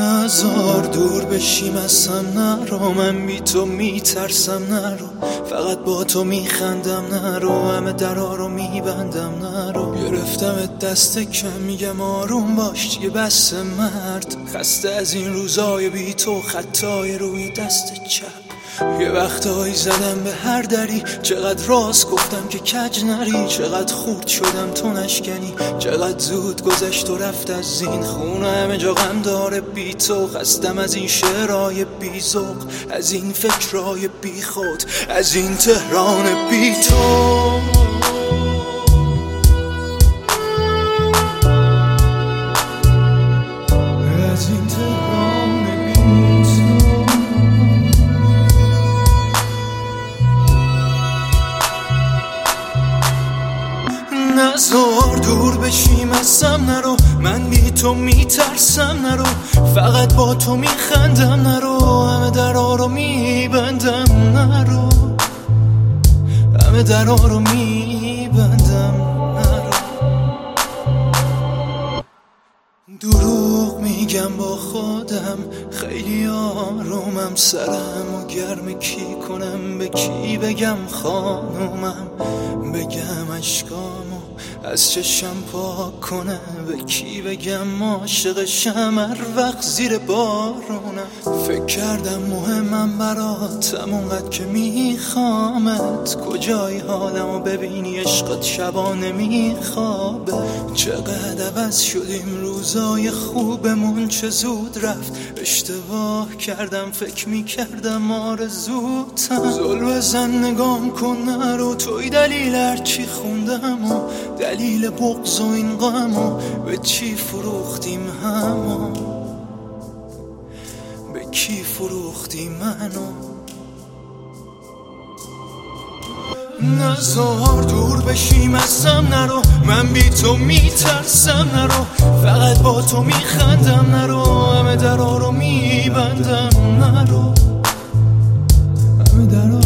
نزار دور بشیم از هم نرو، من بی تو میترسم نرو، فقط با تو میخندم نرو، همه درا رو میبندم نرو. گرفتم دست کم میگم آروم باش دیگه بس مرد، خسته از این روزای بی تو خطای روی دست چپ. یه وقتایی زدم به هر دری، چقدر راست گفتم که کج نری، چقدر خورد شدم تو نشکنی، چقدر زود گذشت و رفت از این خونه، همه جا غم داره بی تو. خستم از این شعرهای بی ذوق، از این فکرهای بی خود، از این تهران بی تو. نزار دور بشیم از هم نرو، من بی تو میترسم نرو، فقط با تو میخندم نرو، همه درا رو میبندم نرو، همه درا رو میبندم نرو. دروغ میگم با خودم خیلی آرومم، سرم و گرم کی کنم، به کی بگم خانومم، بگم اشکامو از چشم پاک کنه، به کی بگم عاشقشم هر وقت زیر بارونم. فکر کردم مهمم براتم اونقدر که میخوامت، کجای حالمو ببینی عشقت شبا نمیخوابه، چقدر عوض شدیم روزای خوبمون چه زود رفت، اشتباه کردم فکر میکردم آرزوتم. زل بزن نگام کن نرو، توی دلیل هرچی خوندم و دلیل بغض و این غم و به چی فروختیم همو، به کی فروختی منو. نزار دور بشیم از هم نرو، من بی تو میترسم نرو، فقط با تو میخندم نرو، همه درا رو میبندم نرو، همه درا